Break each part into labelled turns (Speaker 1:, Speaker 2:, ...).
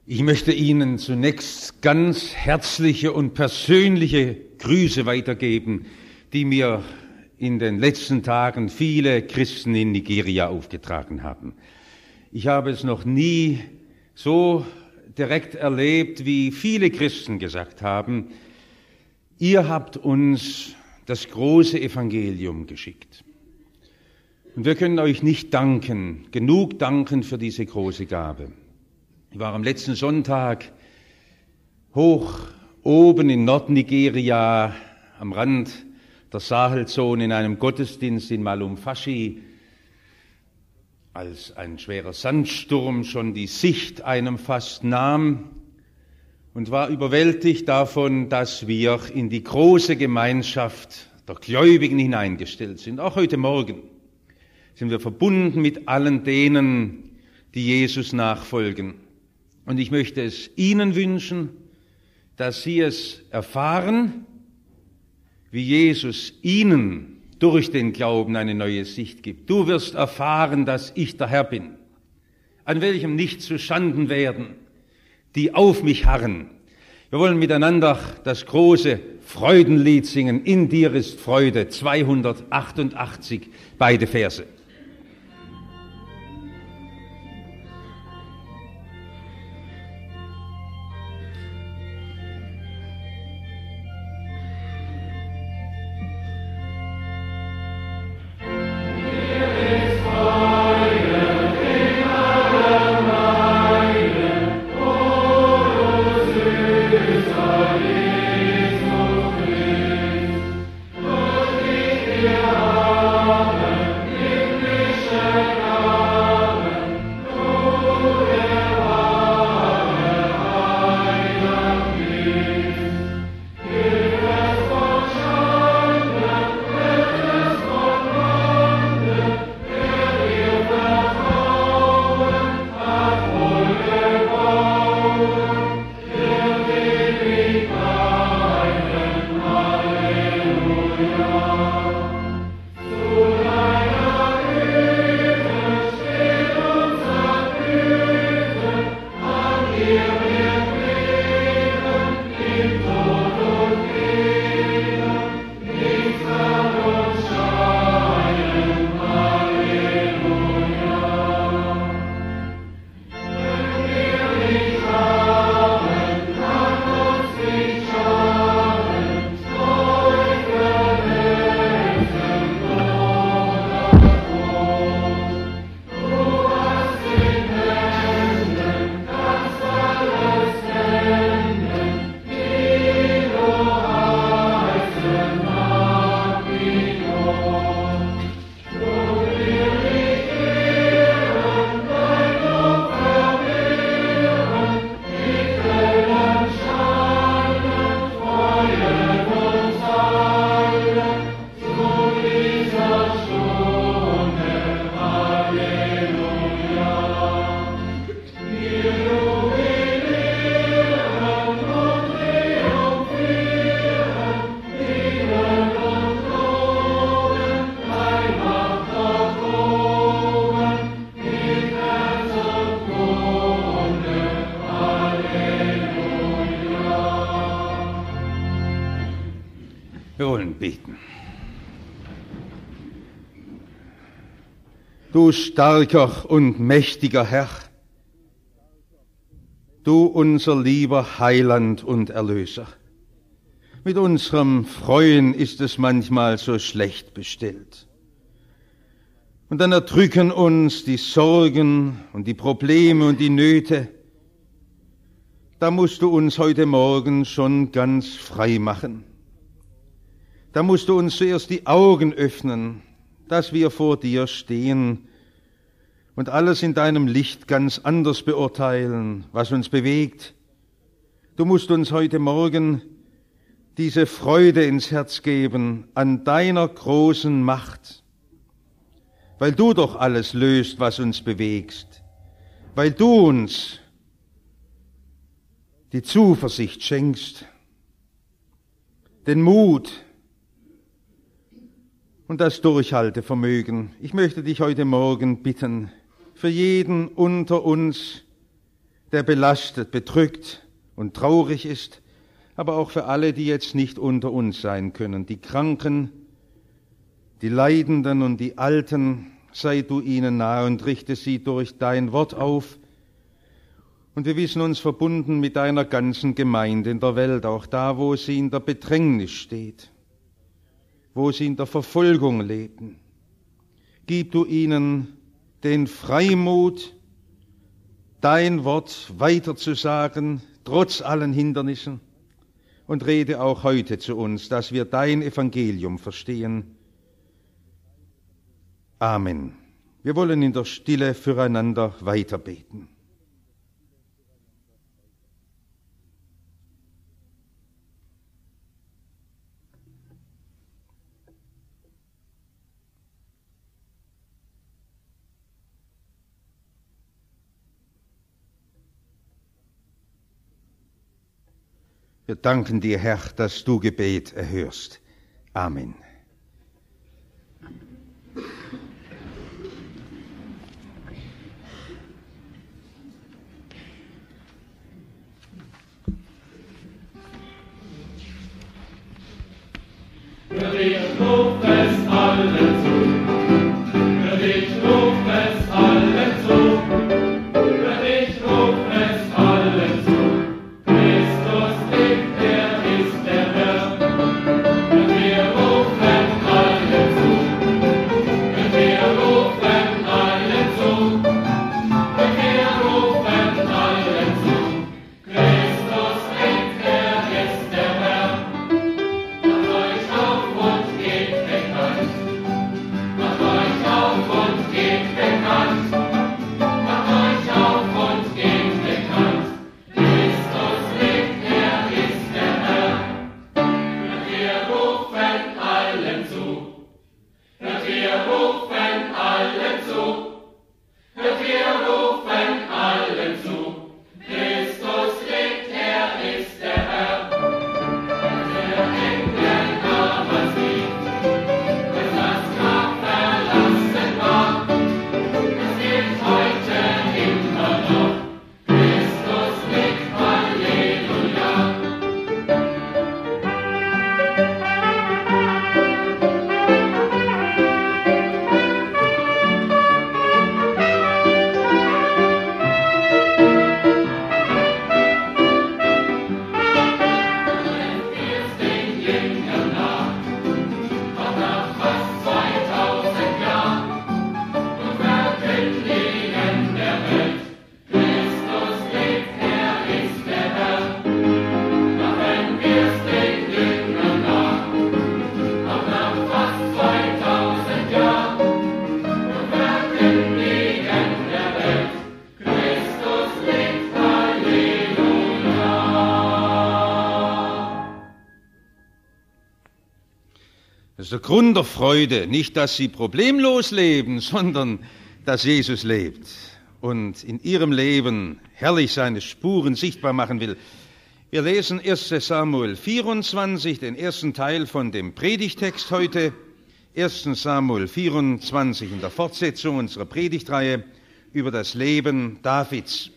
Speaker 1: Ich möchte Ihnen zunächst ganz herzliche und persönliche Grüße weitergeben, die mir in den letzten Tagen viele Christen in Nigeria aufgetragen haben. Ich habe es noch nie so direkt erlebt, wie viele Christen gesagt haben, ihr habt uns das große Evangelium geschickt. Und wir können euch nicht genug danken für diese große Gabe. Ich war am letzten Sonntag hoch oben in Nordnigeria am Rand der Sahelzone in einem Gottesdienst in Malumfashi, als ein schwerer Sandsturm schon die Sicht einem fast nahm und war überwältigt davon, dass wir in die große Gemeinschaft der Gläubigen hineingestellt sind. Auch heute Morgen sind wir verbunden mit allen denen, die Jesus nachfolgen. Und ich möchte es Ihnen wünschen, dass Sie es erfahren, wie Jesus Ihnen durch den Glauben eine neue Sicht gibt. Du wirst erfahren, dass ich der Herr bin, an welchem nicht zu Schanden werden, die auf mich harren. Wir wollen miteinander das große Freudenlied singen. In dir ist Freude, 288, beide Verse. Du starker und mächtiger Herr, du unser lieber Heiland und Erlöser. Mit unserem Freuen ist es manchmal so schlecht bestellt. Und dann erdrücken uns die Sorgen und die Probleme und die Nöte. Da musst du uns heute Morgen schon ganz frei machen. Da musst du uns zuerst die Augen öffnen, dass wir vor dir stehen und alles in deinem Licht ganz anders beurteilen, was uns bewegt. Du musst uns heute Morgen diese Freude ins Herz geben an deiner großen Macht, weil du doch alles löst, was uns bewegt, weil du uns die Zuversicht schenkst, den Mut und das Durchhaltevermögen. Ich möchte dich heute Morgen bitten, für jeden unter uns, der belastet, bedrückt und traurig ist, aber auch für alle, die jetzt nicht unter uns sein können, die Kranken, die Leidenden und die Alten, sei du ihnen nahe und richte sie durch dein Wort auf. Und wir wissen uns verbunden mit deiner ganzen Gemeinde in der Welt, auch da, wo sie in der Bedrängnis steht, wo sie in der Verfolgung leben. Gib du ihnen den Freimut, dein Wort weiterzusagen, trotz allen Hindernissen, und rede auch heute zu uns, dass wir dein Evangelium verstehen. Amen. Wir wollen in der Stille füreinander weiterbeten. Wir danken dir, Herr, dass du Gebet erhörst. Amen.
Speaker 2: Für dich ruft es allen zu. Für dich ruft es allen zu. Für dich ruft es allen zu. Christus lebt, er ist der Herr. Und wir rufen allen zu. Und wir rufen allen zu. Und wir rufen allen zu. Christus lebt, er ist der Herr. Macht euch auf und geht bekannt. Macht euch auf und geht bekannt. Macht euch auf und geht bekannt. Christus lebt, er ist der Herr. Und wir rufen allen zu. Und wir rufen allen zu. Und wir rufen allen zu. Christus lebt, er ist der Herr. Der Engel aber sieht, dass das Grab verlassen war. Es gilt heute immer noch. Christus lebt, Halleluja. Wirst den Jüngern nach, auch nach fast 2000 Jahren, und verkündigen der Welt, Christus lebt, er ist der Herr. Machen wir's den Jüngern nach, auch nach fast 2000 Jahren, und verkündigen der Welt, Christus lebt, Halleluja.
Speaker 1: Das ist der Grund der Freude, nicht, dass sie problemlos leben, sondern dass Jesus lebt und in ihrem Leben herrlich seine Spuren sichtbar machen will. Wir lesen 1. Samuel 24, den ersten Teil von dem Predigtext heute. 1. Samuel 24 in der Fortsetzung unserer Predigtreihe über das Leben Davids.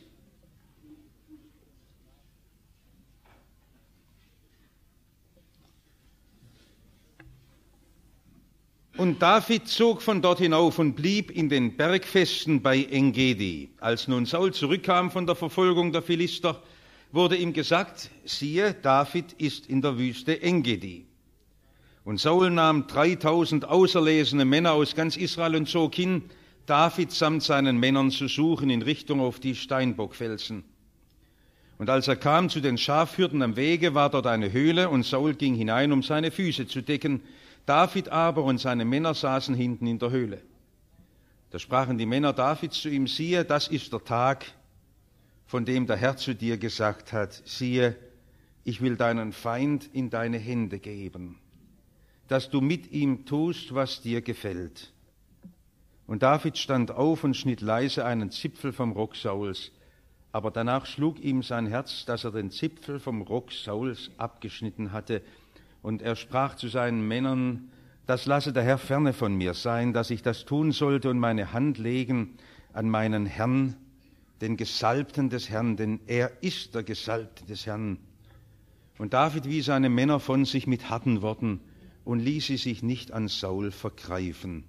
Speaker 1: Und David zog von dort hinauf und blieb in den Bergfesten bei Engedi. Als nun Saul zurückkam von der Verfolgung der Philister, wurde ihm gesagt, siehe, David ist in der Wüste Engedi. Und Saul nahm 3000 auserlesene Männer aus ganz Israel und zog hin, David samt seinen Männern zu suchen in Richtung auf die Steinbockfelsen. Und als er kam zu den Schafhürden am Wege, war dort eine Höhle, und Saul ging hinein, um seine Füße zu decken. David aber und seine Männer saßen hinten in der Höhle. Da sprachen die Männer Davids zu ihm, siehe, das ist der Tag, von dem der Herr zu dir gesagt hat, siehe, ich will deinen Feind in deine Hände geben, dass du mit ihm tust, was dir gefällt. Und David stand auf und schnitt leise einen Zipfel vom Rock Sauls, aber danach schlug ihm sein Herz, dass er den Zipfel vom Rock Sauls abgeschnitten hatte. Und er sprach zu seinen Männern, das lasse der Herr ferne von mir sein, dass ich das tun sollte und meine Hand legen an meinen Herrn, den Gesalbten des Herrn, denn er ist der Gesalbte des Herrn. Und David wies seine Männer von sich mit harten Worten und ließ sie sich nicht an Saul vergreifen.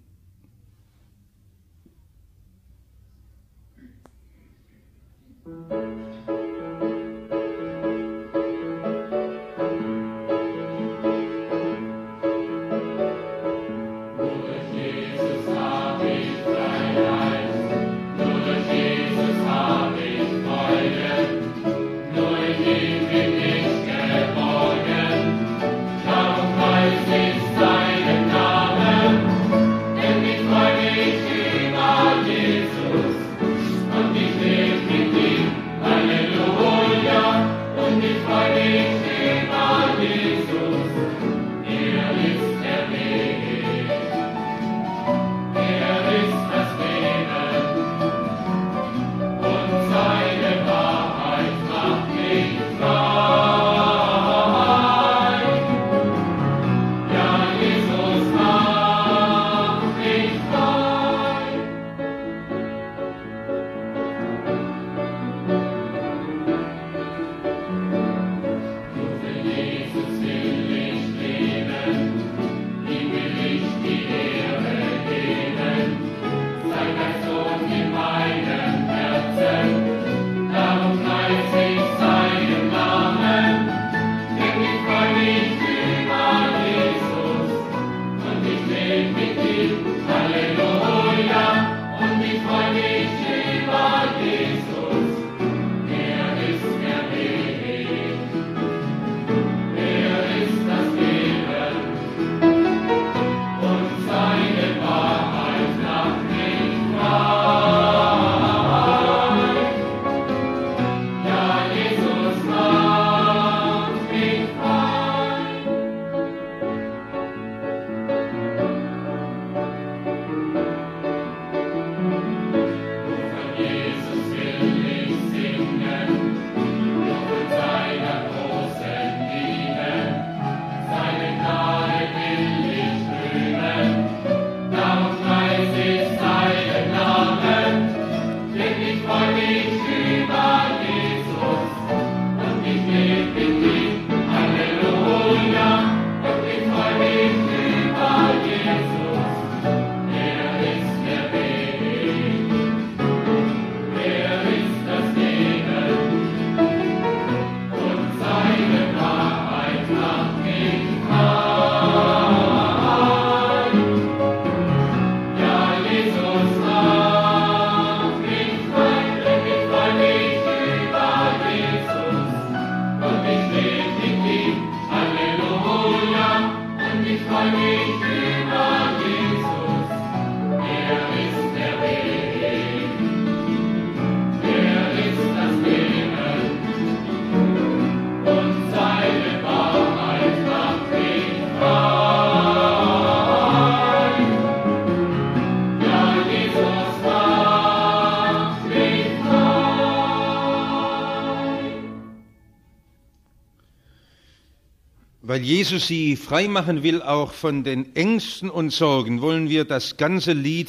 Speaker 1: Weil Jesus sie freimachen will, auch von den Ängsten und Sorgen, wollen wir das ganze Lied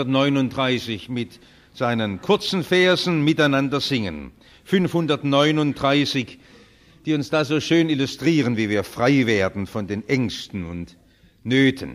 Speaker 1: 539 mit seinen kurzen Versen miteinander singen. 539, die uns da so schön illustrieren, wie wir frei werden von den Ängsten und Nöten.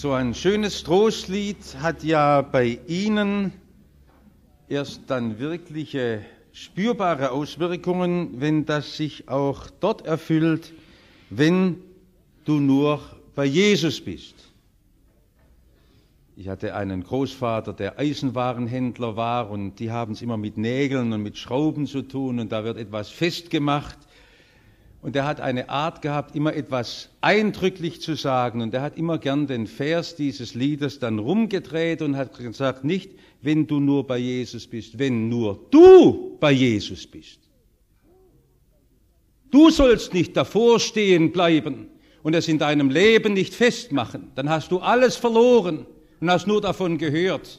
Speaker 1: So ein schönes Trostlied hat ja bei Ihnen erst dann wirkliche spürbare Auswirkungen, wenn das sich auch dort erfüllt, wenn du nur bei Jesus bist. Ich hatte einen Großvater, der Eisenwarenhändler war, und die haben es immer mit Nägeln und mit Schrauben zu tun, und da wird etwas festgemacht. Und er hat eine Art gehabt, immer etwas eindrücklich zu sagen, und er hat immer gern den Vers dieses Liedes dann rumgedreht und hat gesagt, nicht, wenn du nur bei Jesus bist, wenn nur du bei Jesus bist. Du sollst nicht davor stehen bleiben und es in deinem Leben nicht festmachen, dann hast du alles verloren und hast nur davon gehört.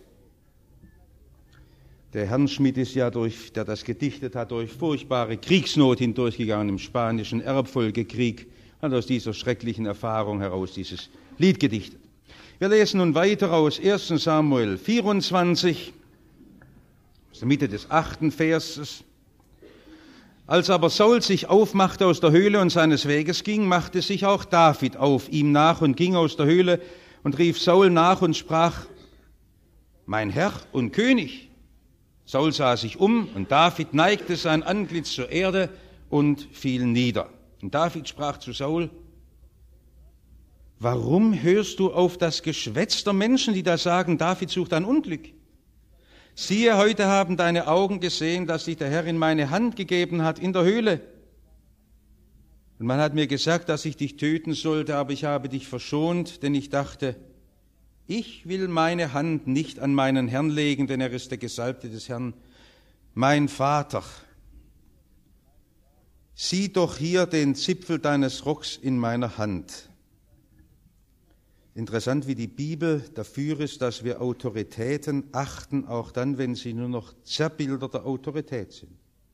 Speaker 1: Der Herrnschmidt ist ja, der das gedichtet hat, durch furchtbare Kriegsnot hindurchgegangen im Spanischen Erbfolgekrieg, hat aus dieser schrecklichen Erfahrung heraus dieses Lied gedichtet. Wir lesen nun weiter aus 1. Samuel 24, aus der Mitte des 8. Verses. Als aber Saul sich aufmachte aus der Höhle und seines Weges ging, machte sich auch David auf ihm nach und ging aus der Höhle und rief Saul nach und sprach, mein Herr und König. Saul sah sich um, und David neigte sein Antlitz zur Erde und fiel nieder. Und David sprach zu Saul, warum hörst du auf das Geschwätz der Menschen, die da sagen, David sucht ein Unglück? Siehe, heute haben deine Augen gesehen, dass sich der Herr in meine Hand gegeben hat in der Höhle. Und man hat mir gesagt, dass ich dich töten sollte, aber ich habe dich verschont, denn ich dachte, ich will meine Hand nicht an meinen Herrn legen, denn er ist der Gesalbte des Herrn, mein Vater. Sieh doch hier den Zipfel deines Rocks in meiner Hand. Interessant, wie die Bibel dafür ist, dass wir Autoritäten achten, auch dann, wenn sie nur noch Zerrbilder der Autorität sind.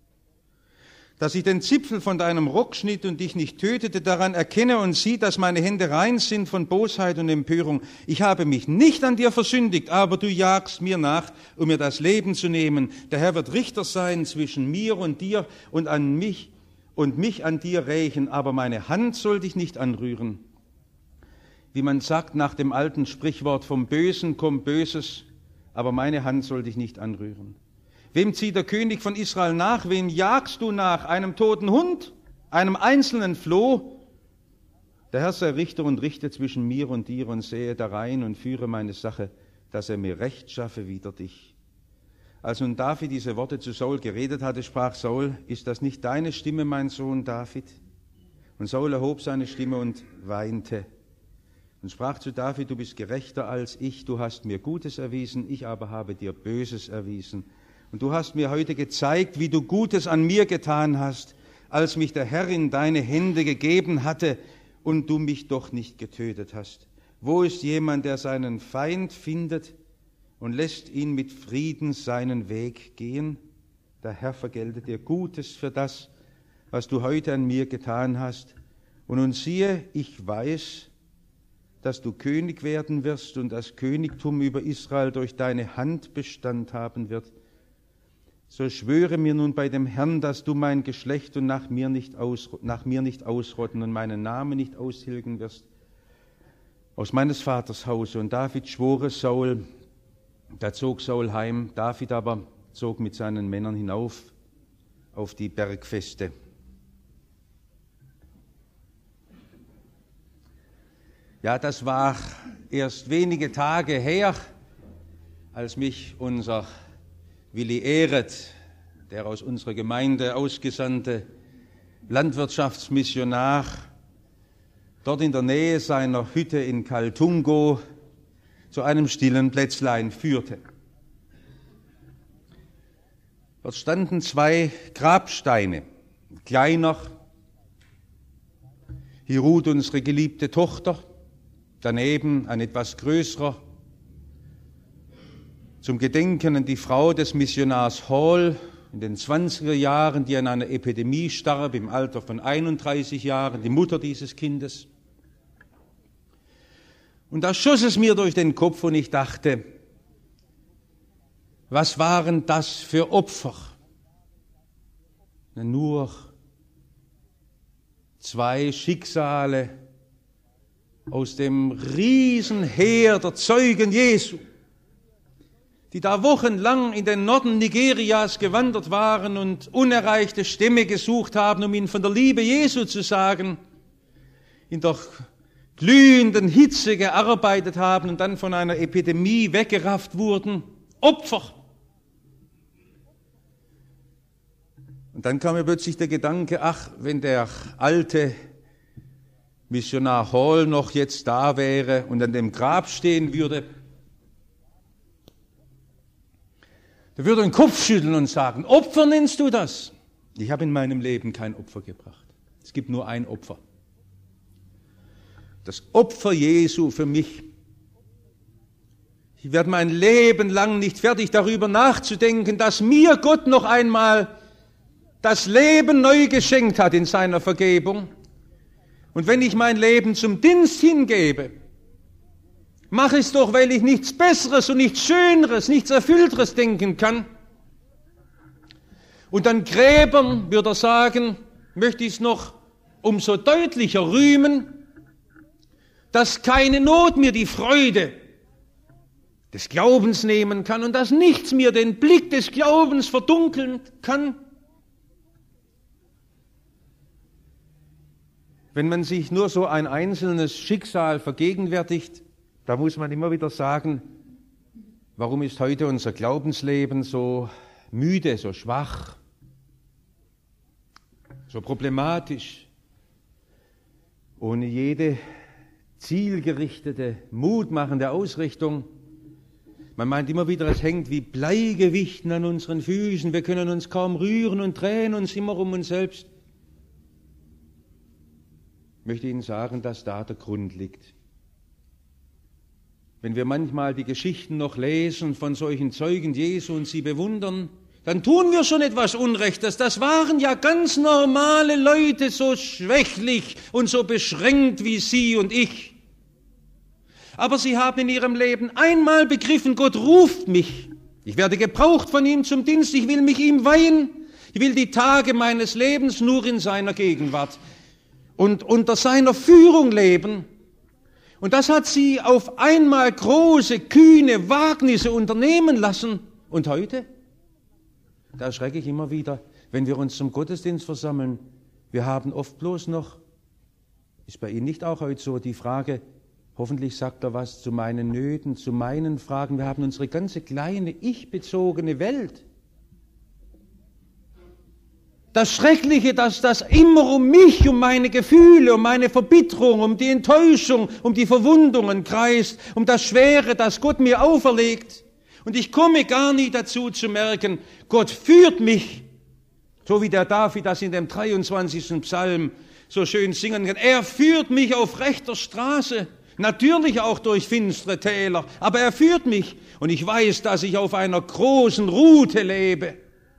Speaker 1: Dass ich den Zipfel von deinem Rock schnitt und dich nicht tötete, daran erkenne und sieh, dass meine Hände rein sind von Bosheit und Empörung. Ich habe mich nicht an dir versündigt, aber du jagst mir nach, um mir das Leben zu nehmen. Der Herr wird Richter sein zwischen mir und dir und an mich und mich an dir rächen, aber meine Hand soll dich nicht anrühren. Wie man sagt nach dem alten Sprichwort, vom Bösen kommt Böses, aber meine Hand soll dich nicht anrühren. Wem zieht der König von Israel nach? Wem jagst du nach? Einem toten Hund? Einem einzelnen Floh? Der Herr sei Richter und richte zwischen mir und dir und sehe darein und führe meine Sache, dass er mir Recht schaffe wider dich. Als nun David diese Worte zu Saul geredet hatte, sprach Saul, ist das nicht deine Stimme, mein Sohn David? Und Saul erhob seine Stimme und weinte und sprach zu David, du bist gerechter als ich, du hast mir Gutes erwiesen, ich aber habe dir Böses erwiesen. Und du hast mir heute gezeigt, wie du Gutes an mir getan hast, als mich der Herr in deine Hände gegeben hatte und du mich doch nicht getötet hast. Wo ist jemand, der seinen Feind findet und lässt ihn mit Frieden seinen Weg gehen? Der Herr vergelte dir Gutes für das, was du heute an mir getan hast. Und nun siehe, ich weiß, dass du König werden wirst und das Königtum über Israel durch deine Hand Bestand haben wird. So schwöre mir nun bei dem Herrn, dass du mein Geschlecht und nach mir nicht ausrotten und meinen Namen nicht austilgen wirst aus meines Vaters Hause. Und David schwor es Saul, da zog Saul heim. David aber zog mit seinen Männern hinauf auf die Bergfeste. Ja, das war erst wenige Tage her, als mich unser Willi Ehret, der aus unserer Gemeinde ausgesandte Landwirtschaftsmissionar, dort in der Nähe seiner Hütte in Kaltungo zu einem stillen Plätzlein führte. Dort standen 2 Grabsteine, ein kleiner, hier ruht unsere geliebte Tochter, daneben ein etwas größerer, zum Gedenken an die Frau des Missionars Hall in den 20er Jahren, die an einer Epidemie starb, im Alter von 31 Jahren, die Mutter dieses Kindes. Und da schoss es mir durch den Kopf und ich dachte, was waren das für Opfer? Nur 2 Schicksale, aus dem Riesenheer der Zeugen Jesu, die da wochenlang in den Norden Nigerias gewandert waren und unerreichte Stämme gesucht haben, um ihnen von der Liebe Jesu zu sagen, in der glühenden Hitze gearbeitet haben und dann von einer Epidemie weggerafft wurden. Opfer. Und dann kam mir plötzlich der Gedanke, ach, wenn der alte Missionar Hall noch jetzt da wäre und an dem Grab stehen würde, der würde den Kopf schütteln und sagen, Opfer nennst du das? Ich habe in meinem Leben kein Opfer gebracht. Es gibt nur ein Opfer. Das Opfer Jesu für mich. Ich werde mein Leben lang nicht fertig darüber nachzudenken, dass mir Gott noch einmal das Leben neu geschenkt hat in seiner Vergebung. Und wenn ich mein Leben zum Dienst hingebe, mache es doch, weil ich nichts Besseres und nichts Schöneres, nichts Erfüllteres denken kann. Und an Gräbern, würde er sagen, möchte ich es noch umso deutlicher rühmen, dass keine Not mir die Freude des Glaubens nehmen kann und dass nichts mir den Blick des Glaubens verdunkeln kann. Wenn man sich nur so ein einzelnes Schicksal vergegenwärtigt, da muss man immer wieder sagen, warum ist heute unser Glaubensleben so müde, so schwach, so problematisch, ohne jede zielgerichtete, mutmachende Ausrichtung. Man meint immer wieder, es hängt wie Bleigewichten an unseren Füßen, wir können uns kaum rühren und drehen uns immer um uns selbst. Ich möchte Ihnen sagen, dass da der Grund liegt. Wenn wir manchmal die Geschichten noch lesen von solchen Zeugen Jesu und sie bewundern, dann tun wir schon etwas Unrechtes. Das waren ja ganz normale Leute, so schwächlich und so beschränkt wie Sie und ich. Aber sie haben in ihrem Leben einmal begriffen, Gott ruft mich. Ich werde gebraucht von ihm zum Dienst, ich will mich ihm weihen. Ich will die Tage meines Lebens nur in seiner Gegenwart und unter seiner Führung leben. Und das hat sie auf einmal große, kühne Wagnisse unternehmen lassen. Und heute? Da erschrecke ich immer wieder, wenn wir uns zum Gottesdienst versammeln. Wir haben oft bloß noch, ist bei Ihnen nicht auch heute so, die Frage, hoffentlich sagt er was zu meinen Nöten, zu meinen Fragen. Wir haben unsere ganze kleine, ich-bezogene Welt. Das Schreckliche, dass das immer um mich, um meine Gefühle, um meine Verbitterung, um die Enttäuschung, um die Verwundungen kreist, um das Schwere, das Gott mir auferlegt. Und ich komme gar nie dazu zu merken, Gott führt mich, so wie der David das in dem 23. Psalm so schön singen kann. Er führt mich auf rechter Straße, natürlich auch durch finstere Täler, aber er führt mich und ich weiß, dass ich auf einer großen Route lebe.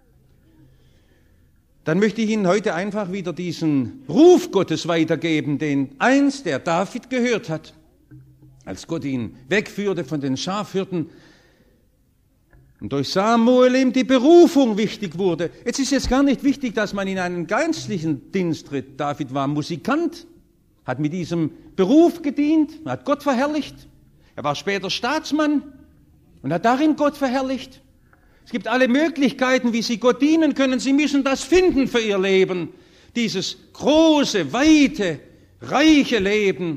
Speaker 1: Dann möchte ich Ihnen heute einfach wieder diesen Ruf Gottes weitergeben, den einst der David gehört hat, als Gott ihn wegführte von den Schafhirten und durch Samuel ihm die Berufung wichtig wurde. Jetzt ist es gar nicht wichtig, dass man in einen geistlichen Dienst tritt. David war Musikant, hat mit diesem Beruf gedient, hat Gott verherrlicht. Er war später Staatsmann und hat darin Gott verherrlicht. Es gibt alle Möglichkeiten, wie Sie Gott dienen können. Sie müssen das finden für Ihr Leben. Dieses große, weite, reiche Leben.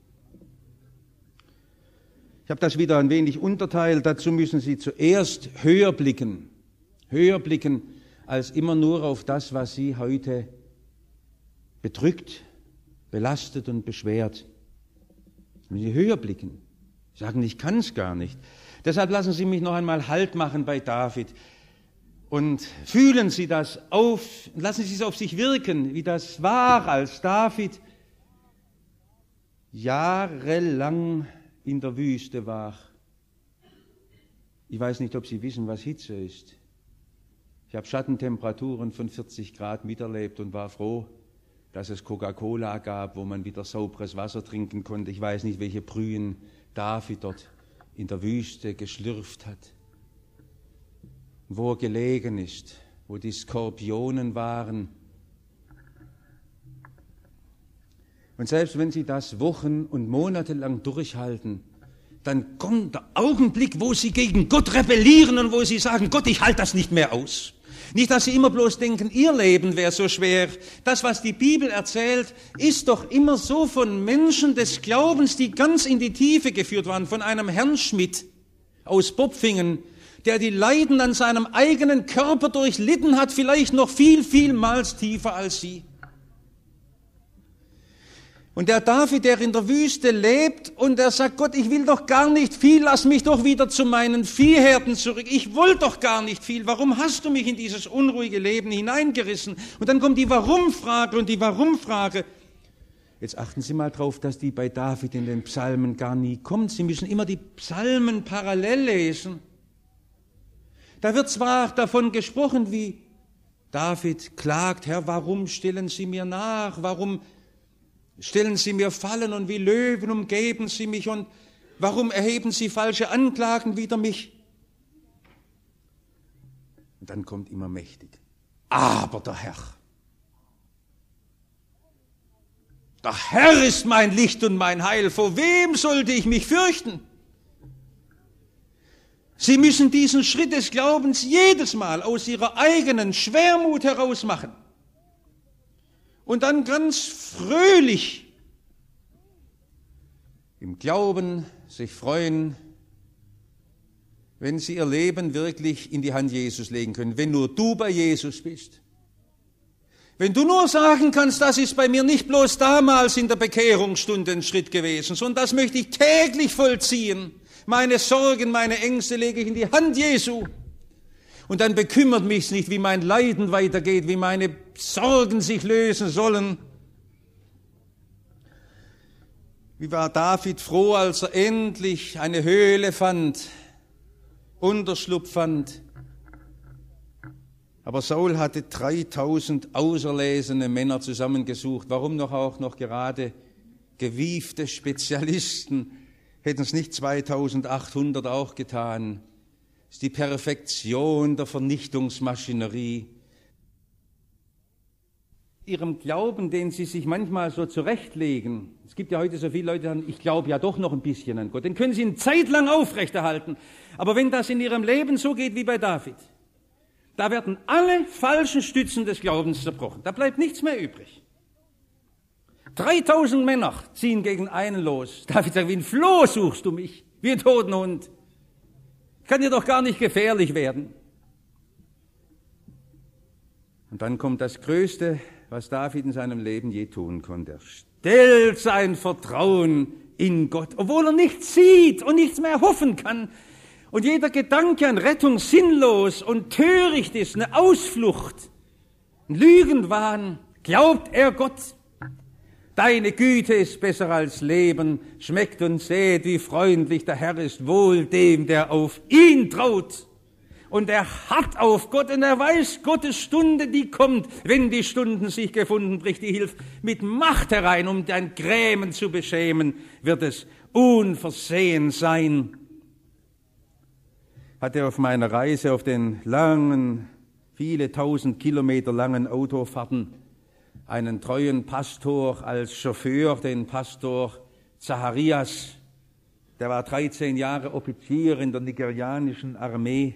Speaker 1: Ich habe das wieder ein wenig unterteilt. Dazu müssen Sie zuerst höher blicken. Höher blicken als immer nur auf das, was Sie heute bedrückt, belastet und beschwert. Müssen Sie höher blicken. Sie sagen, ich kann es gar nicht. Deshalb lassen Sie mich noch einmal Halt machen bei David und fühlen Sie das auf, lassen Sie es auf sich wirken, wie das war, als David jahrelang in der Wüste war. Ich weiß nicht, ob Sie wissen, was Hitze ist. Ich habe Schattentemperaturen von 40 Grad miterlebt und war froh, dass es Coca-Cola gab, wo man wieder sauberes Wasser trinken konnte. Ich weiß nicht, welche Brühen David dort in der Wüste geschlürft hat, wo er gelegen ist, wo die Skorpionen waren. Und selbst wenn Sie das Wochen und Monate lang durchhalten, dann kommt der Augenblick, wo Sie gegen Gott rebellieren und wo Sie sagen, Gott, ich halte das nicht mehr aus. Nicht, dass Sie immer bloß denken, Ihr Leben wäre so schwer. Das, was die Bibel erzählt, ist doch immer so von Menschen des Glaubens, die ganz in die Tiefe geführt waren, von einem Herrn Schmidt aus Bopfingen, der die Leiden an seinem eigenen Körper durchlitten hat, vielleicht noch vielmals tiefer als Sie. Und der David, der in der Wüste lebt und der sagt, Gott, ich will doch gar nicht viel, lass mich doch wieder zu meinen Viehherden zurück. Ich wollte doch gar nicht viel. Warum hast du mich in dieses unruhige Leben hineingerissen? Und dann kommt die Warum-Frage und die Warum-Frage. Jetzt achten Sie mal drauf, dass die bei David in den Psalmen gar nie kommt. Sie müssen immer die Psalmen parallel lesen. Da wird zwar davon gesprochen, wie David klagt, Herr, warum stellen Sie mir nach? Warum stellen Sie mir Fallen und wie Löwen umgeben Sie mich und warum erheben Sie falsche Anklagen wider mich? Und dann kommt immer mächtig. Aber der Herr ist mein Licht und mein Heil. Vor wem sollte ich mich fürchten? Sie müssen diesen Schritt des Glaubens jedes Mal aus Ihrer eigenen Schwermut heraus machen. Und dann ganz fröhlich im Glauben sich freuen, wenn Sie Ihr Leben wirklich in die Hand Jesus legen können, wenn nur du bei Jesus bist. Wenn du nur sagen kannst, das ist bei mir nicht bloß damals in der Bekehrungsstunde ein Schritt gewesen, sondern das möchte ich täglich vollziehen. Meine Sorgen, meine Ängste lege ich in die Hand Jesu. Und dann bekümmert mich's nicht, wie mein Leiden weitergeht, wie meine Sorgen sich lösen sollen. Wie war David froh, als er endlich eine Höhle fand, Unterschlupf fand. Aber Saul hatte 3000 auserlesene Männer zusammengesucht. Warum auch noch gerade gewiefte Spezialisten? Hätten es nicht 2800 auch getan? Das ist die Perfektion der Vernichtungsmaschinerie. Ihrem Glauben, den Sie sich manchmal so zurechtlegen, es gibt ja heute so viele Leute, die sagen, ich glaube ja doch noch ein bisschen an Gott, den können Sie eine Zeit lang aufrechterhalten. Aber wenn das in Ihrem Leben so geht wie bei David, da werden alle falschen Stützen des Glaubens zerbrochen. Da bleibt nichts mehr übrig. 3000 Männer ziehen gegen einen los. David sagt, wie ein Floh suchst du mich, wie ein toten Hund. Kann dir doch gar nicht gefährlich werden. Und dann kommt das Größte, was David in seinem Leben je tun konnte. Er stellt sein Vertrauen in Gott, obwohl er nichts sieht und nichts mehr hoffen kann. Und jeder Gedanke an Rettung sinnlos und töricht ist, eine Ausflucht, ein Lügenwahn, glaubt er Gott. Deine Güte ist besser als Leben, schmeckt und seht, wie freundlich der Herr ist, wohl dem, der auf ihn traut. Und er harrt auf Gott und er weiß, Gottes Stunde, die kommt. Wenn die Stunden sich gefunden, bricht die Hilfe mit Macht herein, um dein Grämen zu beschämen, wird es unversehen sein. Hatte auf meiner Reise, auf den langen, viele tausend Kilometer langen Autofahrten, einen treuen Pastor als Chauffeur, den Pastor Zacharias. Der war 13 Jahre Offizier in der nigerianischen Armee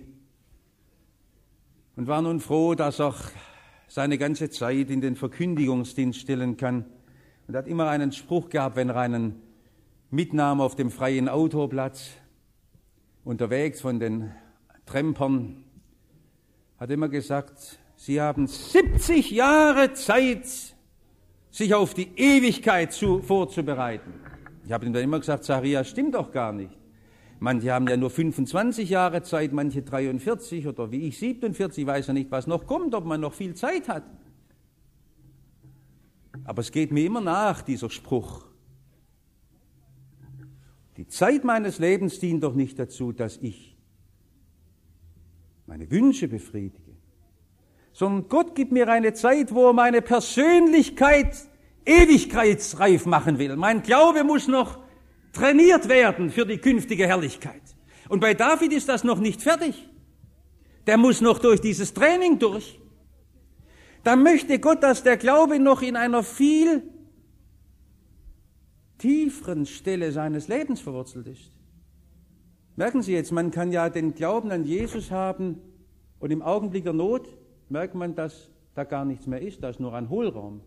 Speaker 1: und war nun froh, dass er seine ganze Zeit in den Verkündigungsdienst stellen kann. Und er hat immer einen Spruch gehabt, wenn er einen mitnahm auf dem freien Autoplatz, unterwegs von den Trempern, hat immer gesagt, Sie haben 70 Jahre Zeit, sich auf die Ewigkeit vorzubereiten. Ich habe ihm dann immer gesagt, Zacharias, stimmt doch gar nicht. Manche haben ja nur 25 Jahre Zeit, manche 43 oder wie ich 47, weiß ja nicht, was noch kommt, ob man noch viel Zeit hat. Aber es geht mir immer nach, dieser Spruch. Die Zeit meines Lebens dient doch nicht dazu, dass ich meine Wünsche befriedige, sondern Gott gibt mir eine Zeit, wo er meine Persönlichkeit ewigkeitsreif machen will. Mein Glaube muss noch trainiert werden für die künftige Herrlichkeit. Und bei David ist das noch nicht fertig. Der muss noch durch dieses Training durch. Da möchte Gott, dass der Glaube noch in einer viel
Speaker 3: tieferen Stelle seines Lebens verwurzelt ist. Merken Sie jetzt, man kann ja den Glauben an Jesus haben und im Augenblick der Not merkt man, dass da gar nichts mehr ist, da ist nur ein Hohlraum.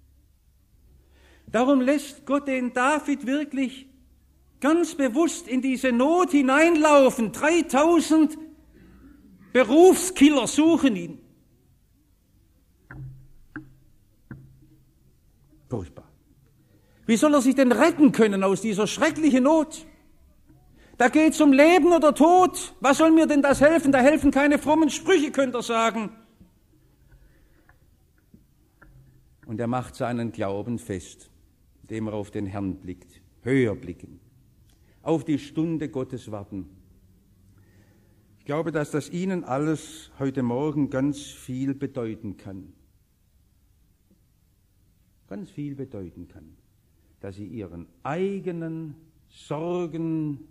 Speaker 3: Darum lässt Gott den David wirklich ganz bewusst in diese Not hineinlaufen. 3000 Berufskiller suchen ihn. Furchtbar. Wie soll er sich denn retten können aus dieser schrecklichen Not? Da geht es um Leben oder Tod. Was soll mir denn das helfen? Da helfen keine frommen Sprüche, könnt ihr sagen. Und er macht seinen Glauben fest, indem er auf den Herrn blickt, höher blicken, auf die Stunde Gottes warten. Ich glaube, dass das Ihnen alles heute Morgen ganz viel bedeuten kann. Ganz viel bedeuten kann, dass Sie Ihren eigenen Sorgenberg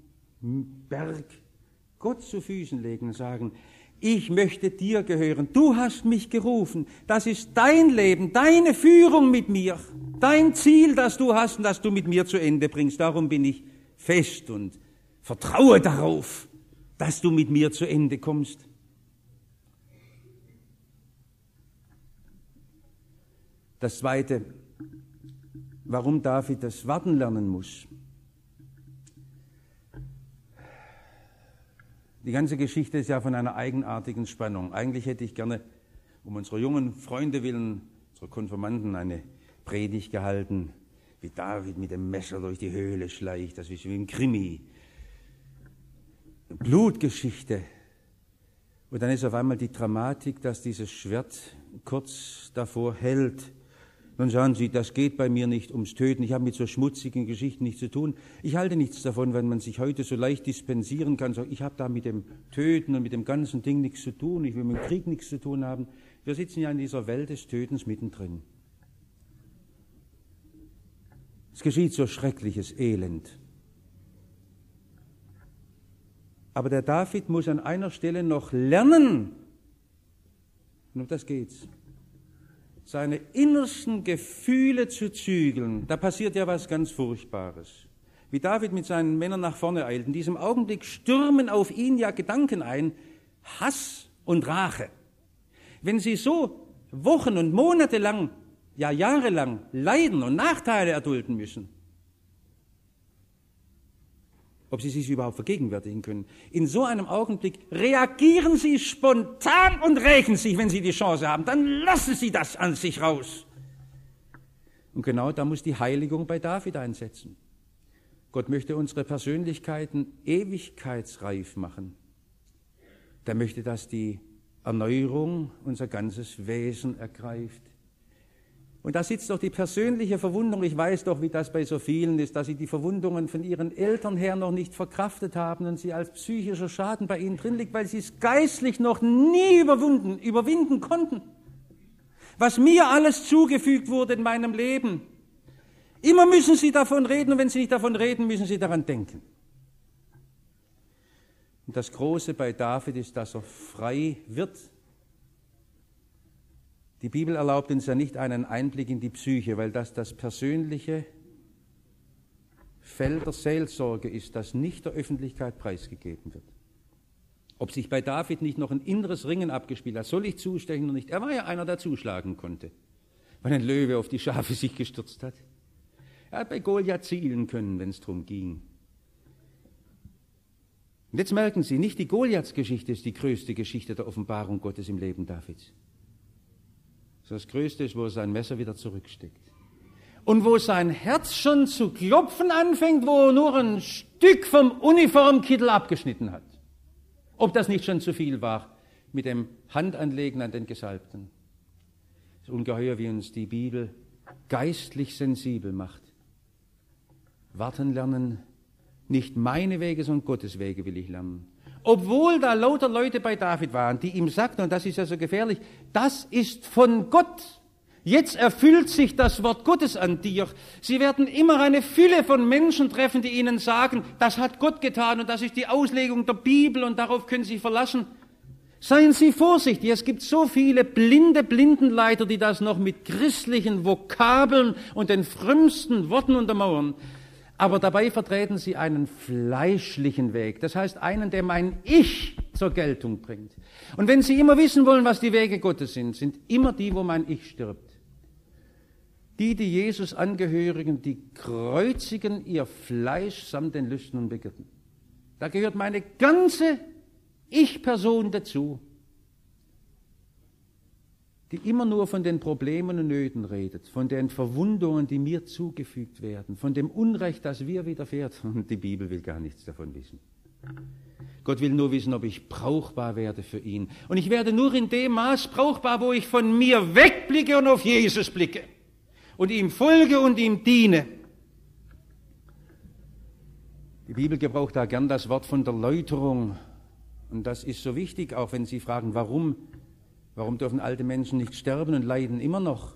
Speaker 3: Gott zu Füßen legen und sagen, ich möchte dir gehören, du hast mich gerufen, das ist dein Leben, deine Führung mit mir, dein Ziel, das du hast und das du mit mir zu Ende bringst. Darum bin ich fest und vertraue darauf, dass du mit mir zu Ende kommst. Das Zweite, warum David das Warten lernen muss. Die ganze Geschichte ist ja von einer eigenartigen Spannung. Eigentlich hätte ich gerne, um unserer jungen Freunde willen, unserer Konfirmanden, eine Predigt gehalten, wie David mit dem Messer durch die Höhle schleicht, das ist wie ein Krimi. Blutgeschichte. Und dann ist auf einmal die Dramatik, dass dieses Schwert kurz davor hält. Dann sagen Sie, das geht bei mir nicht ums Töten, ich habe mit so schmutzigen Geschichten nichts zu tun. Ich halte nichts davon, wenn man sich heute so leicht dispensieren kann, sagt, ich habe da mit dem Töten und mit dem ganzen Ding nichts zu tun, ich will mit dem Krieg nichts zu tun haben. Wir sitzen ja in dieser Welt des Tötens mittendrin. Es geschieht so schreckliches Elend. Aber der David muss an einer Stelle noch lernen, und um das geht's, seine innersten Gefühle zu zügeln. Da passiert ja was ganz Furchtbares. Wie David mit seinen Männern nach vorne eilt, in diesem Augenblick stürmen auf ihn ja Gedanken ein, Hass und Rache. Wenn sie so Wochen und Monate lang, ja jahrelang leiden und Nachteile erdulden müssen, ob sie sich überhaupt vergegenwärtigen können. In so einem Augenblick reagieren sie spontan und rächen sich, wenn sie die Chance haben. Dann lassen sie das an sich raus. Und genau da muss die Heiligung bei David einsetzen. Gott möchte unsere Persönlichkeiten ewigkeitsreif machen. Der möchte, dass die Erneuerung unser ganzes Wesen ergreift. Und da sitzt doch die persönliche Verwundung. Ich weiß doch, wie das bei so vielen ist, dass sie die Verwundungen von ihren Eltern her noch nicht verkraftet haben und sie als psychischer Schaden bei ihnen drin liegt, weil sie es geistlich noch nie überwinden konnten. Was mir alles zugefügt wurde in meinem Leben. Immer müssen sie davon reden und wenn sie nicht davon reden, müssen sie daran denken. Und das Große bei David ist, dass er frei wird. Die Bibel erlaubt uns ja nicht einen Einblick in die Psyche, weil das persönliche Feld der Seelsorge ist, das nicht der Öffentlichkeit preisgegeben wird. Ob sich bei David nicht noch ein inneres Ringen abgespielt hat, soll ich zustechen oder nicht? Er war ja einer, der zuschlagen konnte, weil ein Löwe auf die Schafe sich gestürzt hat. Er hat bei Goliath zielen können, wenn es darum ging. Und jetzt merken Sie, nicht die Goliaths-Geschichte ist die größte Geschichte der Offenbarung Gottes im Leben Davids. Das Größte ist, wo er sein Messer wieder zurücksteckt. Und wo sein Herz schon zu klopfen anfängt, wo er nur ein Stück vom Uniformkittel abgeschnitten hat. Ob das nicht schon zu viel war mit dem Handanlegen an den Gesalbten. Es ist ungeheuer, wie uns die Bibel geistlich sensibel macht. Warten lernen, nicht meine Wege, sondern Gottes Wege will ich lernen. Obwohl da lauter Leute bei David waren, die ihm sagten, und das ist ja so gefährlich, das ist von Gott. Jetzt erfüllt sich das Wort Gottes an dir. Sie werden immer eine Fülle von Menschen treffen, die ihnen sagen, das hat Gott getan und das ist die Auslegung der Bibel und darauf können Sie sich verlassen. Seien Sie vorsichtig, es gibt so viele blinde Blindenleiter, die das noch mit christlichen Vokabeln und den frömmsten Worten untermauern. Aber dabei vertreten sie einen fleischlichen Weg, das heißt einen, der mein Ich zur Geltung bringt. Und wenn Sie immer wissen wollen, was die Wege Gottes sind immer die, wo mein Ich stirbt. Die Jesus angehörigen, die kreuzigen ihr Fleisch samt den Lüsten und Begierden. Da gehört meine ganze Ich-Person dazu, die immer nur von den Problemen und Nöten redet, von den Verwundungen, die mir zugefügt werden, von dem Unrecht, das mir widerfährt. Und die Bibel will gar nichts davon wissen. Gott will nur wissen, ob ich brauchbar werde für ihn. Und ich werde nur in dem Maß brauchbar, wo ich von mir wegblicke und auf Jesus blicke und ihm folge und ihm diene. Die Bibel gebraucht da gern das Wort von der Läuterung. Und das ist so wichtig, auch wenn Sie fragen, warum? Warum dürfen alte Menschen nicht sterben und leiden immer noch?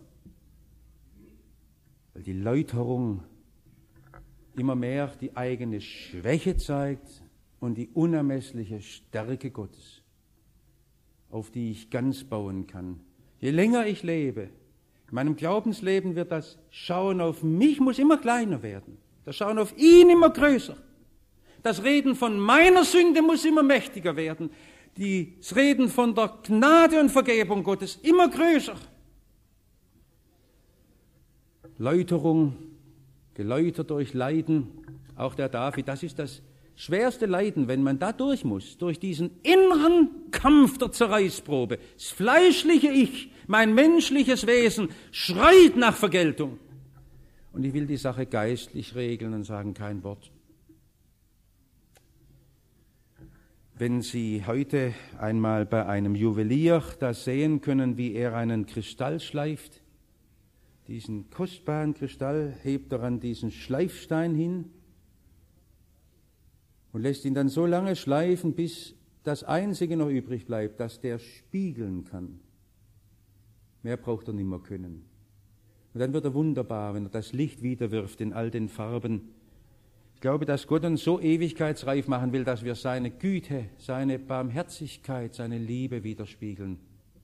Speaker 3: Weil die Läuterung immer mehr die eigene Schwäche zeigt und die unermessliche Stärke Gottes, auf die ich ganz bauen kann. Je länger ich lebe, in meinem Glaubensleben wird das Schauen auf mich muss immer kleiner werden. Das Schauen auf ihn immer größer. Das Reden von meiner Sünde muss immer mächtiger werden. Das Reden von der Gnade und Vergebung Gottes immer größer. Läuterung, geläutert durch Leiden, auch der David, das ist das schwerste Leiden, wenn man da durch muss, durch diesen inneren Kampf der Zerreißprobe. Das fleischliche Ich, mein menschliches Wesen, schreit nach Vergeltung. Und ich will die Sache geistlich regeln und sagen kein Wort. Wenn Sie heute einmal bei einem Juwelier das sehen können, wie er einen Kristall schleift, diesen kostbaren Kristall hebt er an diesen Schleifstein hin und lässt ihn dann so lange schleifen, bis das Einzige noch übrig bleibt, dass der spiegeln kann. Mehr braucht er nicht mehr können. Und dann wird er wunderbar, wenn er das Licht wiederwirft in all den Farben. Ich glaube, dass Gott uns so ewigkeitsreif machen will, dass wir seine Güte, seine Barmherzigkeit, seine Liebe widerspiegeln.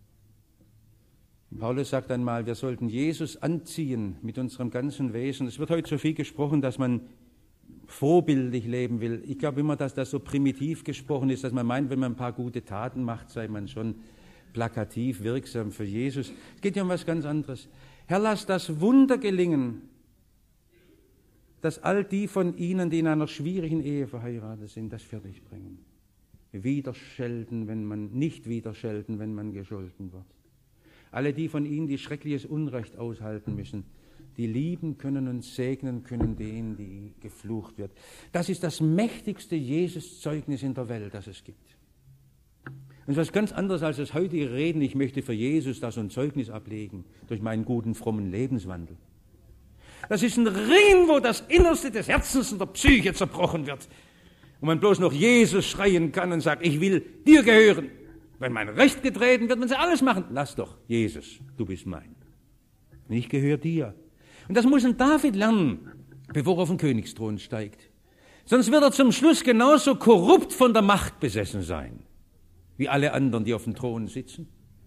Speaker 3: Paulus sagt einmal, wir sollten Jesus anziehen mit unserem ganzen Wesen. Es wird heute so viel gesprochen, dass man vorbildlich leben will. Ich glaube immer, dass das so primitiv gesprochen ist, dass man meint, wenn man ein paar gute Taten macht, sei man schon plakativ wirksam für Jesus. Es geht ja um was ganz anderes. Herr, lass das Wunder gelingen, dass all die von Ihnen, die in einer schwierigen Ehe verheiratet sind, das fertig bringen. Wieder schelten, wenn man nicht wieder schelten, wenn man gescholten wird. Alle die von Ihnen, die schreckliches Unrecht aushalten müssen, die lieben können und segnen können den, die geflucht wird. Das ist das mächtigste Jesus-Zeugnis in der Welt, das es gibt. Und es ist was ganz anderes als das heutige Reden, ich möchte für Jesus das ein Zeugnis ablegen, durch meinen guten, frommen Lebenswandel. Das ist ein Ringen, wo das Innerste des Herzens und der Psyche zerbrochen wird. Und man bloß noch Jesus schreien kann und sagt, ich will dir gehören. Wenn mein Recht getreten wird, wenn sie alles machen, lass doch, Jesus, du bist mein. Und ich gehöre dir. Und das muss ein David lernen, bevor er auf den Königsthron steigt. Sonst wird er zum Schluss genauso korrupt von der Macht besessen sein, wie alle anderen, die auf dem Thron sitzen.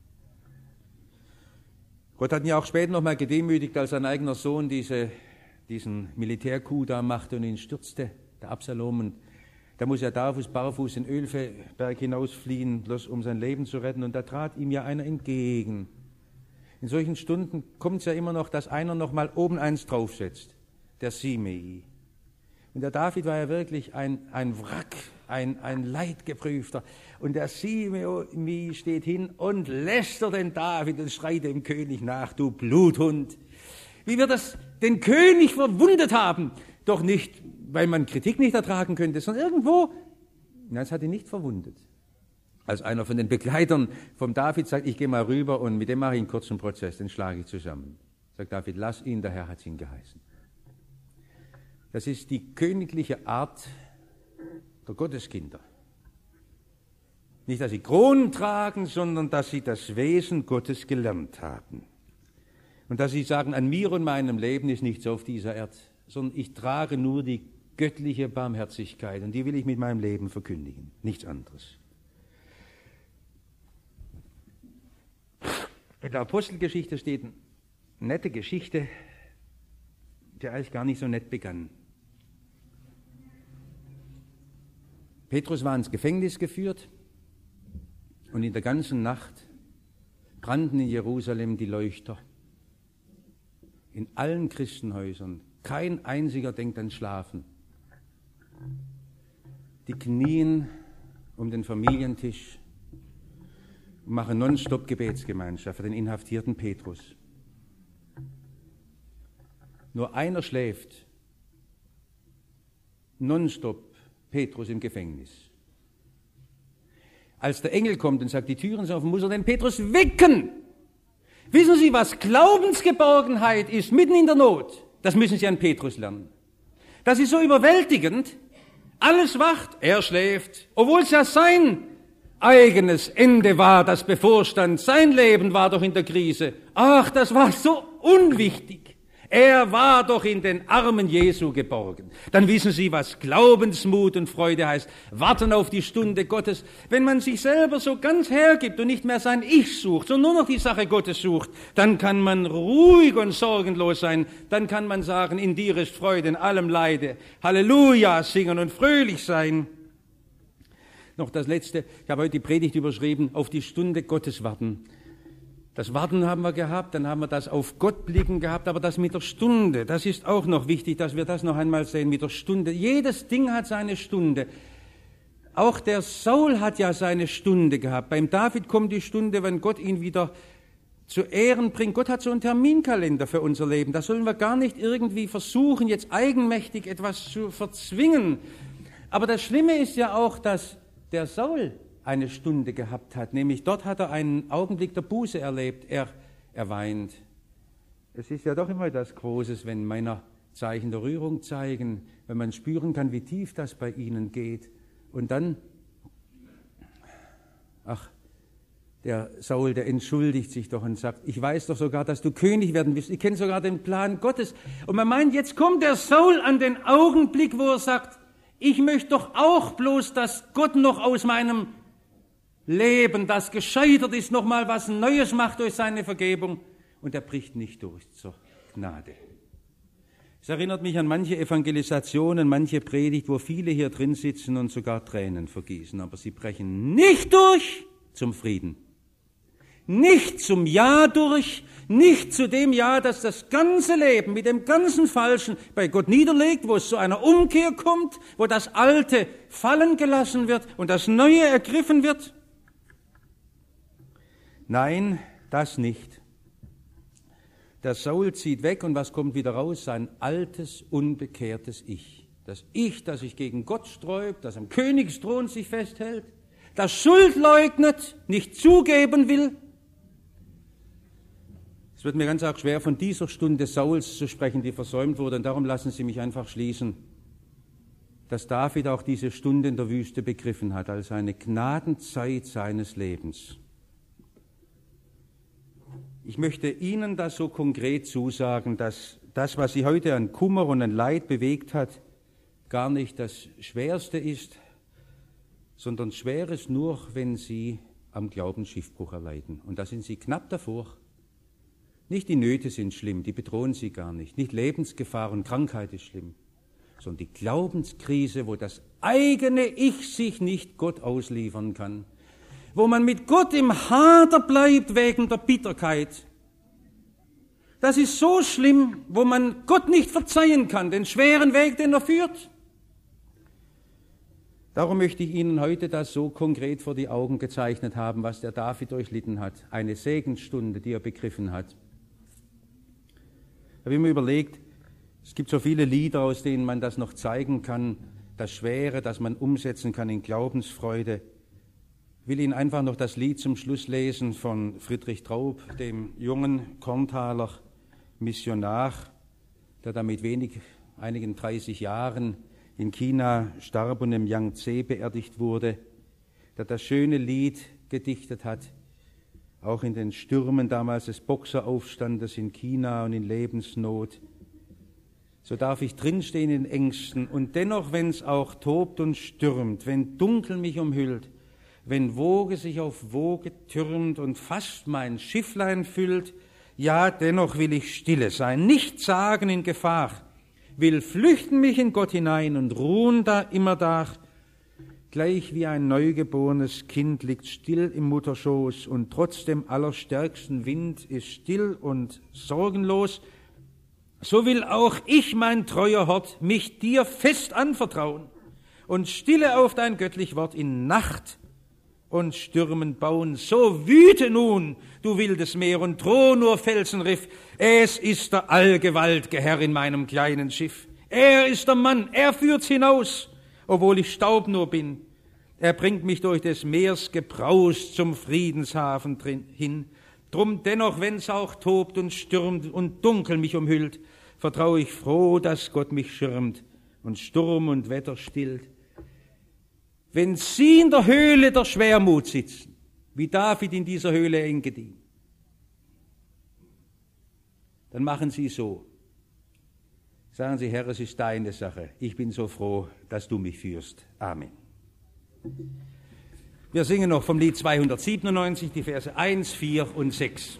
Speaker 3: Gott hat ihn ja auch später noch mal gedemütigt, als sein eigener Sohn diesen Militärcoup da machte und ihn stürzte, der Absalom. Und da muss er barfuß den Ölberg hinausfliehen, bloß um sein Leben zu retten. Und da trat ihm ja einer entgegen. In solchen Stunden kommt es ja immer noch, dass einer noch mal oben eins draufsetzt, der Simei. Und der David war ja wirklich ein Wrack, ein Leidgeprüfter. Und der Simei steht hin und lästert den David und schreit dem König nach, du Bluthund. Wie wir das den König verwundet haben. Doch nicht, weil man Kritik nicht ertragen könnte, sondern irgendwo, nein, es hat ihn nicht verwundet. Als einer von den Begleitern vom David sagt, ich gehe mal rüber und mit dem mache ich einen kurzen Prozess, den schlage ich zusammen. Sagt David, lass ihn, der Herr hat ihn geheißen. Das ist die königliche Art der Gotteskinder. Nicht, dass sie Kronen tragen, sondern dass sie das Wesen Gottes gelernt haben. Und dass sie sagen, an mir und meinem Leben ist nichts auf dieser Erde, sondern ich trage nur die göttliche Barmherzigkeit und die will ich mit meinem Leben verkündigen, nichts anderes. In der Apostelgeschichte steht eine nette Geschichte, die eigentlich gar nicht so nett begann. Petrus war ins Gefängnis geführt und in der ganzen Nacht brannten in Jerusalem die Leuchter. In allen Christenhäusern. Kein einziger denkt an Schlafen. Die knien um den Familientisch und machen nonstop Gebetsgemeinschaft für den inhaftierten Petrus. Nur einer schläft. Nonstop Petrus im Gefängnis. Als der Engel kommt und sagt, die Türen sind offen, muss er den Petrus wecken. Wissen Sie, was Glaubensgeborgenheit ist, mitten in der Not? Das müssen Sie an Petrus lernen. Das ist so überwältigend. Alles wacht, er schläft, obwohl es ja sein eigenes Ende war, das bevorstand. Sein Leben war doch in der Krise. Ach, das war so unwichtig. Er war doch in den Armen Jesu geborgen. Dann wissen Sie, was Glaubensmut und Freude heißt. Warten auf die Stunde Gottes. Wenn man sich selber so ganz hergibt und nicht mehr sein Ich sucht, sondern nur noch die Sache Gottes sucht, dann kann man ruhig und sorgenlos sein. Dann kann man sagen, in dir ist Freude, in allem Leide. Halleluja singen und fröhlich sein. Noch das Letzte. Ich habe heute die Predigt überschrieben, auf die Stunde Gottes warten. Das Warten haben wir gehabt, dann haben wir das auf Gott blicken gehabt, aber das mit der Stunde, das ist auch noch wichtig, dass wir das noch einmal sehen, mit der Stunde. Jedes Ding hat seine Stunde. Auch der Saul hat ja seine Stunde gehabt. Beim David kommt die Stunde, wenn Gott ihn wieder zu Ehren bringt. Gott hat so einen Terminkalender für unser Leben. Da sollen wir gar nicht irgendwie versuchen, jetzt eigenmächtig etwas zu verzwingen. Aber das Schlimme ist ja auch, dass der Saul eine Stunde gehabt hat, nämlich dort hat er einen Augenblick der Buße erlebt, er weint. Es ist ja doch immer etwas Großes, wenn Männer Zeichen der Rührung zeigen, wenn man spüren kann, wie tief das bei ihnen geht. Und dann, der Saul, der entschuldigt sich doch und sagt, ich weiß doch sogar, dass du König werden wirst, ich kenne sogar den Plan Gottes. Und man meint, jetzt kommt der Saul an den Augenblick, wo er sagt, ich möchte doch auch bloß, dass Gott noch aus meinem Leben, das gescheitert ist, nochmal was Neues macht durch seine Vergebung. Und er bricht nicht durch zur Gnade. Es erinnert mich an manche Evangelisationen, manche Predigt, wo viele hier drin sitzen und sogar Tränen vergießen. Aber sie brechen nicht durch zum Frieden. Nicht zum Ja durch, nicht zu dem Ja, das das ganze Leben mit dem ganzen Falschen bei Gott niederlegt, wo es zu einer Umkehr kommt, wo das Alte fallen gelassen wird und das Neue ergriffen wird. Nein, das nicht. Der Saul zieht weg und was kommt wieder raus? Sein altes, unbekehrtes Ich. Das Ich, das sich gegen Gott sträubt, das am Königsthron sich festhält, das Schuld leugnet, nicht zugeben will. Es wird mir ganz arg schwer, von dieser Stunde Sauls zu sprechen, die versäumt wurde. Und darum lassen Sie mich einfach schließen, dass David auch diese Stunde in der Wüste begriffen hat, als eine Gnadenzeit seines Lebens. Ich möchte Ihnen das so konkret zusagen, dass das, was Sie heute an Kummer und an Leid bewegt hat, gar nicht das Schwerste ist, sondern Schweres nur, wenn Sie am Glauben Schiffbruch erleiden. Und da sind Sie knapp davor. Nicht die Nöte sind schlimm, die bedrohen Sie gar nicht. Nicht Lebensgefahr und Krankheit ist schlimm, sondern die Glaubenskrise, wo das eigene Ich sich nicht Gott ausliefern kann. Wo man mit Gott im Hader bleibt wegen der Bitterkeit. Das ist so schlimm, wo man Gott nicht verzeihen kann, den schweren Weg, den er führt. Darum möchte ich Ihnen heute das so konkret vor die Augen gezeichnet haben, was der David durchlitten hat. Eine Segensstunde, die er begriffen hat. Ich habe immer überlegt, es gibt so viele Lieder, aus denen man das noch zeigen kann, das Schwere, das man umsetzen kann in Glaubensfreude. Ich will Ihnen einfach noch das Lied zum Schluss lesen von Friedrich Traub, dem jungen Korntaler Missionar, der da mit einigen 30 Jahren in China starb und im Yangtze beerdigt wurde, der das schöne Lied gedichtet hat, auch in den Stürmen damals des Boxeraufstandes in China und in Lebensnot. So darf ich drinstehen in Ängsten und dennoch, wenn es auch tobt und stürmt, wenn Dunkel mich umhüllt, wenn Woge sich auf Woge türmt und fast mein Schifflein füllt, ja, dennoch will ich stille sein, nichts sagen in Gefahr, will flüchten mich in Gott hinein und ruhen da immer da. Gleich wie ein neugeborenes Kind liegt still im Mutterschoß und trotz dem allerstärksten Wind ist still und sorgenlos, so will auch ich, mein treuer Hort, mich dir fest anvertrauen und stille auf dein göttlich Wort in Nacht und Stürmen bauen. So wüte nun, du wildes Meer, und droh nur Felsenriff. Es ist der allgewalt'ge Herr in meinem kleinen Schiff. Er ist der Mann, er führt's hinaus, obwohl ich Staub nur bin. Er bringt mich durch des Meers Gebraus zum Friedenshafen hin. Drum dennoch, wenn's auch tobt und stürmt und dunkel mich umhüllt, vertraue ich froh, dass Gott mich schirmt und Sturm und Wetter stillt. Wenn Sie in der Höhle der Schwermut sitzen, wie David in dieser Höhle Engedi, dann machen Sie so. Sagen Sie, Herr, es ist deine Sache. Ich bin so froh, dass du mich führst. Amen. Wir singen noch vom Lied 297, die Verse 1, 4 und 6.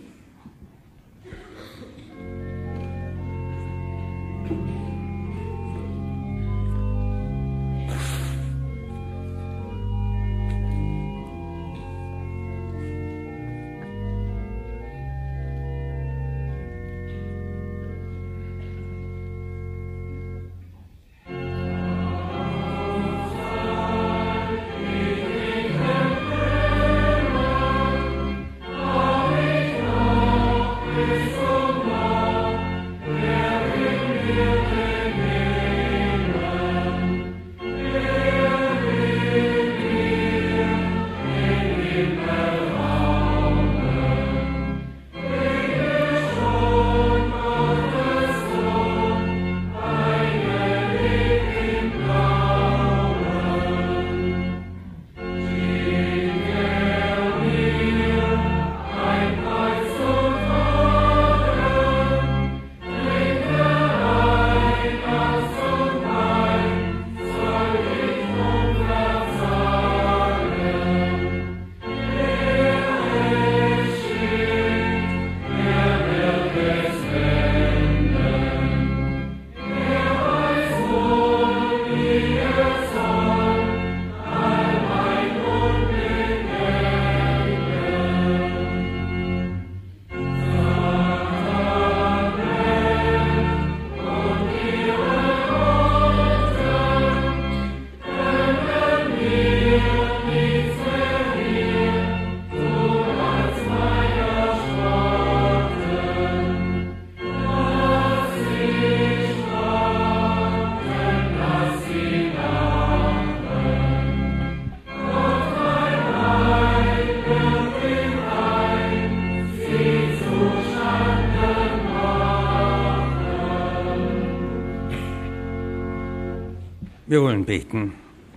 Speaker 3: Wir wollen beten.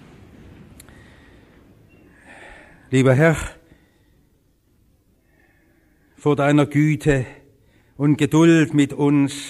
Speaker 3: Lieber Herr, vor deiner Güte und Geduld mit uns,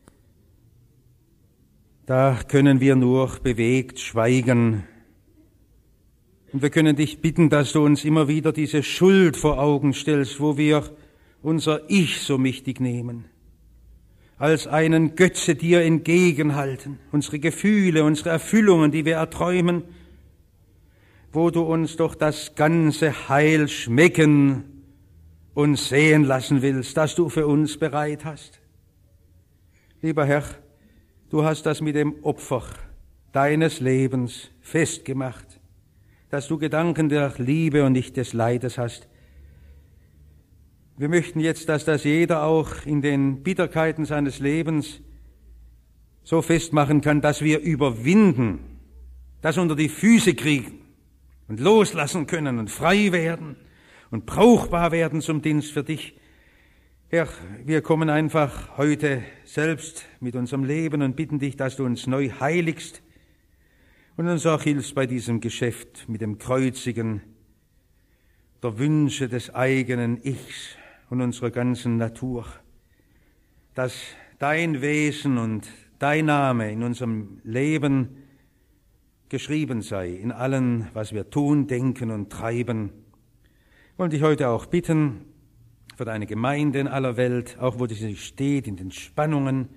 Speaker 3: da können wir nur bewegt schweigen. Und wir können dich bitten, dass du uns immer wieder diese Schuld vor Augen stellst, wo wir unser Ich so mächtig nehmen, als einen Götze dir entgegenhalten, unsere Gefühle, unsere Erfüllungen, die wir erträumen, wo du uns doch das ganze Heil schmecken und sehen lassen willst, das du für uns bereit hast. Lieber Herr, du hast das mit dem Opfer deines Lebens festgemacht, dass du Gedanken der Liebe und nicht des Leides hast. Wir möchten jetzt, dass das jeder auch in den Bitterkeiten seines Lebens so festmachen kann, dass wir überwinden, das unter die Füße kriegen und loslassen können und frei werden und brauchbar werden zum Dienst für dich. Herr, wir kommen einfach heute selbst mit unserem Leben und bitten dich, dass du uns neu heiligst und uns auch hilfst bei diesem Geschäft mit dem Kreuzigen der Wünsche des eigenen Ichs und unserer ganzen Natur, dass dein Wesen und dein Name in unserem Leben geschrieben sei, in allem, was wir tun, denken und treiben. Wir wollen dich heute auch bitten für deine Gemeinde in aller Welt, auch wo sie steht, in den Spannungen,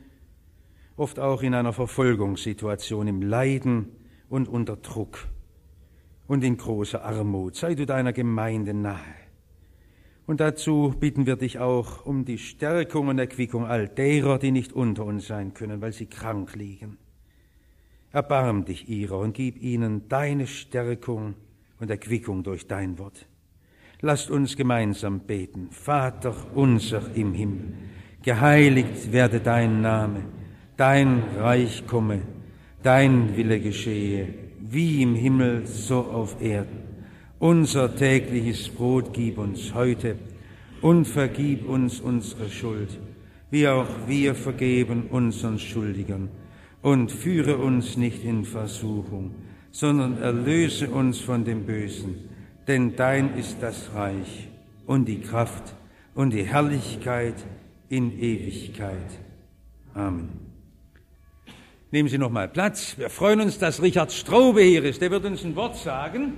Speaker 3: oft auch in einer Verfolgungssituation, im Leiden und unter Druck. und in großer Armut. Sei du deiner Gemeinde nahe. Und dazu bitten wir dich auch um die Stärkung und Erquickung all derer, die nicht unter uns sein können, weil sie krank liegen. Erbarm dich ihrer und gib ihnen deine Stärkung und Erquickung durch dein Wort. Lasst uns gemeinsam beten. Vater unser im Himmel, geheiligt werde dein Name, dein Reich komme, dein Wille geschehe, wie im Himmel, so auf Erden. Unser tägliches Brot gib uns heute und vergib uns unsere Schuld, wie auch wir vergeben unseren Schuldigern. Und führe uns nicht in Versuchung, sondern erlöse uns von dem Bösen. Denn dein ist das Reich und die Kraft und die Herrlichkeit in Ewigkeit. Amen. Nehmen Sie noch mal Platz. Wir freuen uns, dass Richard Straube hier ist. Der wird uns ein Wort sagen.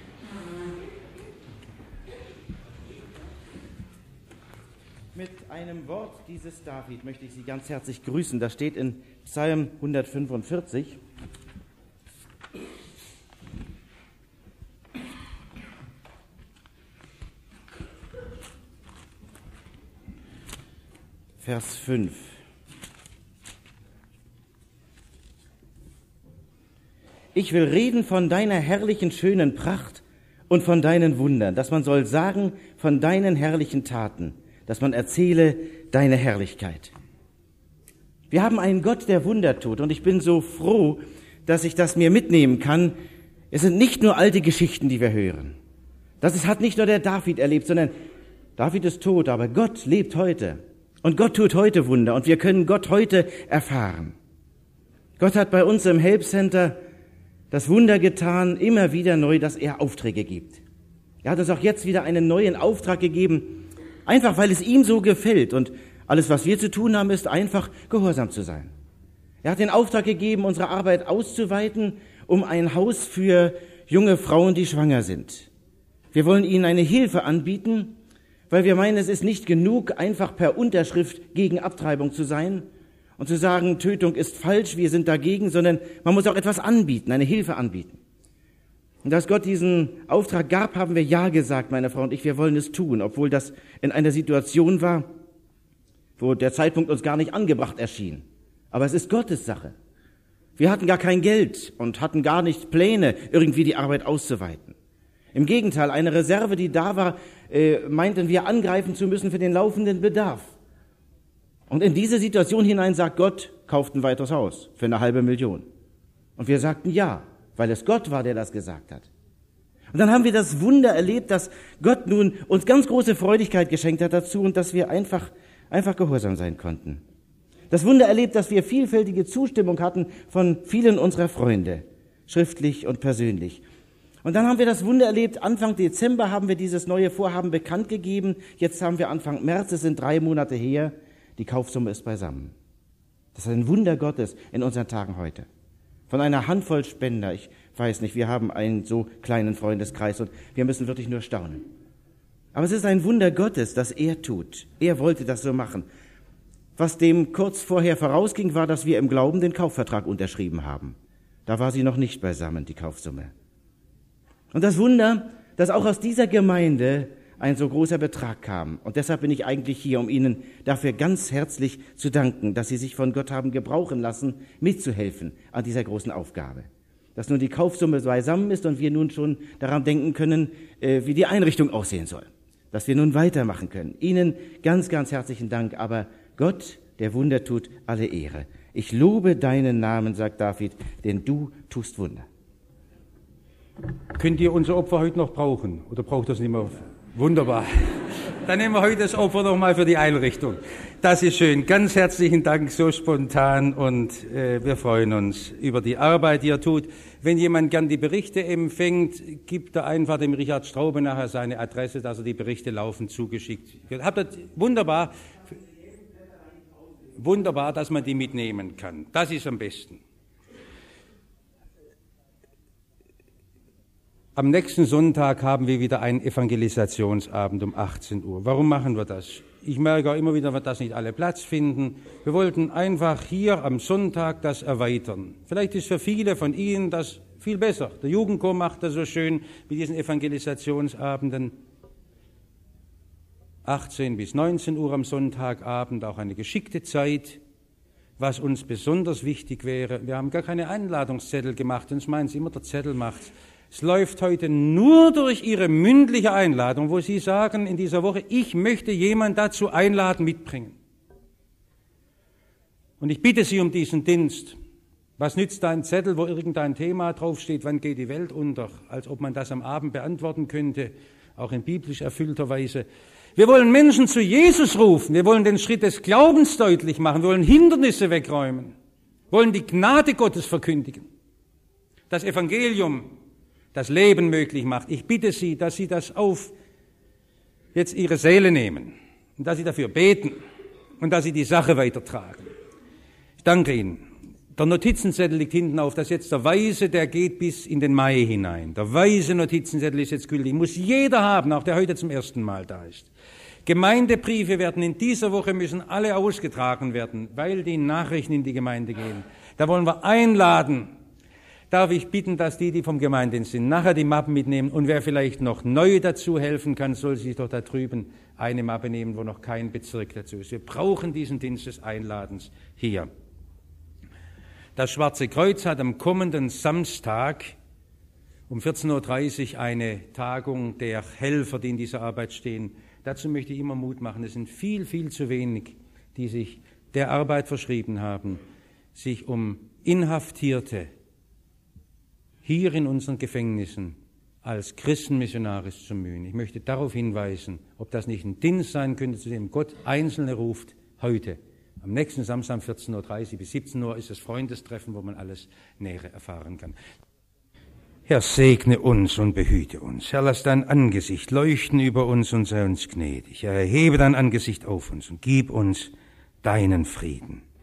Speaker 4: Mit einem Wort dieses David möchte ich Sie ganz herzlich grüßen. Das steht in Psalm 145. Vers 5. Ich will reden von deiner herrlichen, schönen Pracht und von deinen Wundern, dass man soll sagen von deinen herrlichen Taten, dass man erzähle deine Herrlichkeit. Wir haben einen Gott, der Wunder tut, und ich bin so froh, dass ich das mir mitnehmen kann. Es sind nicht nur alte Geschichten, die wir hören. Das hat nicht nur der David erlebt, sondern David ist tot, aber Gott lebt heute. Und Gott tut heute Wunder, und wir können Gott heute erfahren. Gott hat bei uns im Help Center das Wunder getan, immer wieder neu, dass er Aufträge gibt. Er hat uns auch jetzt wieder einen neuen Auftrag gegeben, einfach weil es ihm so gefällt, und alles, was wir zu tun haben, ist einfach gehorsam zu sein. Er hat den Auftrag gegeben, unsere Arbeit auszuweiten, um ein Haus für junge Frauen, die schwanger sind. Wir wollen ihnen eine Hilfe anbieten, weil wir meinen, es ist nicht genug, einfach per Unterschrift gegen Abtreibung zu sein und zu sagen, Tötung ist falsch, wir sind dagegen, sondern man muss auch etwas anbieten, eine Hilfe anbieten. Und als Gott diesen Auftrag gab, haben wir Ja gesagt, meine Frau und ich, wir wollen es tun, obwohl das in einer Situation war, wo der Zeitpunkt uns gar nicht angebracht erschien. Aber es ist Gottes Sache. Wir hatten gar kein Geld und hatten gar nicht Pläne, irgendwie die Arbeit auszuweiten. Im Gegenteil, eine Reserve, die da war, meinten wir angreifen zu müssen für den laufenden Bedarf. Und in diese Situation hinein sagt Gott, kauft ein weiteres Haus für 500.000. Und wir sagten ja, weil es Gott war, der das gesagt hat. Und dann haben wir das Wunder erlebt, dass Gott nun uns ganz große Freudigkeit geschenkt hat dazu und dass wir einfach gehorsam sein konnten. Das Wunder erlebt, dass wir vielfältige Zustimmung hatten von vielen unserer Freunde, schriftlich und persönlich. Und dann haben wir das Wunder erlebt, Anfang Dezember haben wir dieses neue Vorhaben bekannt gegeben. Jetzt haben wir Anfang März, es sind 3 Monate her, die Kaufsumme ist beisammen. Das ist ein Wunder Gottes in unseren Tagen heute. Von einer Handvoll Spender, ich weiß nicht, wir haben einen so kleinen Freundeskreis und wir müssen wirklich nur staunen. Aber es ist ein Wunder Gottes, das er tut. Er wollte das so machen. Was dem kurz vorher vorausging, war, dass wir im Glauben den Kaufvertrag unterschrieben haben. Da war sie noch nicht beisammen, die Kaufsumme. Und das Wunder, dass auch aus dieser Gemeinde ein so großer Betrag kam. Und deshalb bin ich eigentlich hier, um Ihnen dafür ganz herzlich zu danken, dass Sie sich von Gott haben gebrauchen lassen, mitzuhelfen an dieser großen Aufgabe. Dass nun die Kaufsumme beisammen ist und wir nun schon daran denken können, wie die Einrichtung aussehen soll. Dass wir nun weitermachen können. Ihnen ganz, ganz herzlichen Dank. Aber Gott, der Wunder tut, alle Ehre. Ich lobe deinen Namen, sagt David, denn du tust Wunder.
Speaker 3: Könnt ihr unser Opfer heute noch brauchen? Oder braucht das nicht mehr? Wunderbar. Dann nehmen wir heute das Opfer noch mal für die Einrichtung. Das ist schön. Ganz herzlichen Dank, so spontan, und wir freuen uns über die Arbeit, die er tut. Wenn jemand gern die Berichte empfängt, gibt er einfach dem Richard Straube nachher seine Adresse, dass er die Berichte laufend zugeschickt wird. Habt ihr wunderbar, dass man die mitnehmen kann. Das ist am besten. Am nächsten Sonntag haben wir wieder einen Evangelisationsabend um 18 Uhr. Warum machen wir das? Ich merke auch immer wieder, dass nicht alle Platz finden. Wir wollten einfach hier am Sonntag das erweitern. Vielleicht ist für viele von Ihnen das Viel besser. Der Jugendchor macht das so schön mit diesen Evangelisationsabenden. 18 bis 19 Uhr am Sonntagabend, auch eine geschickte Zeit. Was uns besonders wichtig wäre, wir haben gar keine Einladungszettel gemacht, sonst meinen Sie immer, der Zettel macht's. Es läuft heute nur durch Ihre mündliche Einladung, wo Sie sagen in dieser Woche, ich möchte jemanden dazu einladen, mitbringen. Und ich bitte Sie um diesen Dienst. Was nützt ein Zettel, wo irgendein Thema draufsteht, wann geht die Welt unter, als ob man das am Abend beantworten könnte, auch in biblisch erfüllter Weise. Wir wollen Menschen zu Jesus rufen, wir wollen den Schritt des Glaubens deutlich machen, wir wollen Hindernisse wegräumen, wollen die Gnade Gottes verkündigen. Das Evangelium, das Leben möglich macht. Ich bitte Sie, dass Sie das auf jetzt Ihre Seele nehmen und dass Sie dafür beten und dass Sie die Sache weitertragen. Ich danke Ihnen. Der Notizenzettel liegt hinten auf, das ist jetzt der weiße, der geht bis in den Mai hinein. Der weiße Notizenzettel ist jetzt gültig, muss jeder haben, auch der heute zum ersten Mal da ist. Gemeindebriefe werden in dieser Woche, müssen alle ausgetragen werden, weil die Nachrichten in die Gemeinde gehen. Da wollen wir einladen. Darf ich bitten, dass die vom Gemeindedienst sind, nachher die Mappen mitnehmen und wer vielleicht noch neu dazu helfen kann, soll sich doch da drüben eine Mappe nehmen, wo noch kein Bezirk dazu ist. Wir brauchen diesen Dienst des Einladens hier. Das Schwarze Kreuz hat am kommenden Samstag um 14.30 Uhr eine Tagung der Helfer, die in dieser Arbeit stehen. Dazu möchte ich immer Mut machen. Es sind viel, viel zu wenig, die sich der Arbeit verschrieben haben, sich um Inhaftierte hier in unseren Gefängnissen als Christenmissionarisch zu mühen. Ich möchte darauf hinweisen, ob das nicht ein Dienst sein könnte, zu dem Gott Einzelne ruft, heute. Am nächsten Samstag 14.30 Uhr bis 17 Uhr ist das Freundestreffen, wo man alles Nähere erfahren kann. Herr, segne uns und behüte uns. Herr, lass dein Angesicht leuchten über uns und sei uns gnädig. Herr, erhebe dein Angesicht auf uns und gib uns deinen Frieden.